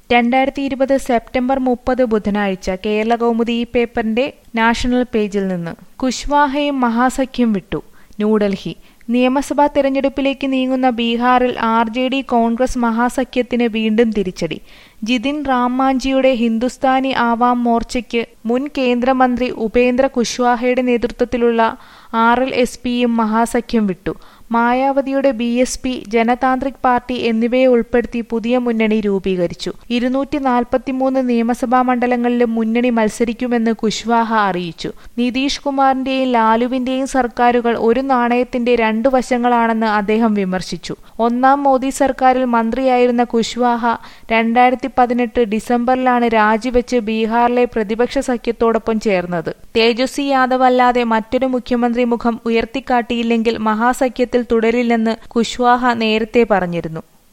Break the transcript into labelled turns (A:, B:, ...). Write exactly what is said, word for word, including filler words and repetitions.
A: രണ്ടായിരത്തി ഇരുപത് സെപ്റ്റംബർ മുപ്പത് ബുധനാഴ്ച കേരളകൗമുദി ഈ പേപ്പറിന്റെ നാഷണൽ പേജിൽ നിന്ന് കുശ്വാഹയും മഹാസഖ്യം വിട്ടു. ന്യൂഡൽഹി നിയമസഭാ തെരഞ്ഞെടുപ്പിലേക്ക് നീങ്ങുന്ന ബീഹാറിൽ ആർ ജെ ഡി കോൺഗ്രസ് മഹാസഖ്യത്തിന് വീണ്ടും തിരിച്ചടി. ജിതിൻ റാം മാഞ്ചിയുടെ ഹിന്ദുസ്ഥാനി ആവാം മോർച്ചയ്ക്ക് മുൻ കേന്ദ്രമന്ത്രി ഉപേന്ദ്ര കുശ്വാഹയുടെ നേതൃത്വത്തിലുള്ള ആർ എൽ എസ് പിയും മഹാസഖ്യം വിട്ടു. മായാവതിയുടെ B S P, Janatantrik party എന്നിവയെ ഉൾപ്പെടുത്തി പുതിയ മുന്നണി രൂപീകരിച്ചു. ഇരുന്നൂറ്റി നാൽപ്പത്തിമൂന്ന് നിയമസഭാ മണ്ഡലങ്ങളിലും മുന്നണി മത്സരിക്കുമെന്ന് കുശ്വാഹ അറിയിച്ചു. നിതീഷ് കുമാറിന്റെയും ലാലുവിന്റെയും സർക്കാരുകൾ ഒരു നാണയത്തിന്റെ രണ്ടു വശങ്ങളാണെന്ന് അദ്ദേഹം വിമർശിച്ചു. ഒന്നാം മോദി സർക്കാരിൽ മന്ത്രിയായിരുന്ന കുശ്വാഹ രണ്ടായിരത്തി പതിനെട്ട് ഡിസംബറിലാണ് രാജിവെച്ച് ബീഹാറിലെ പ്രതിപക്ഷ സഖ്യത്തോടൊപ്പം ചേർന്നത്. തേജസ്വി യാദവ് അല്ലാതെ മറ്റൊരു മുഖ്യമന്ത്രി മുഖം ഉയർത്തിക്കാട്ടിയില്ലെങ്കിൽ മഹാസഖ്യത്തിൽ തുടരില്ലെന്ന് കുശ്വാഹ നേരത്തെ പറഞ്ഞിരുന്നു.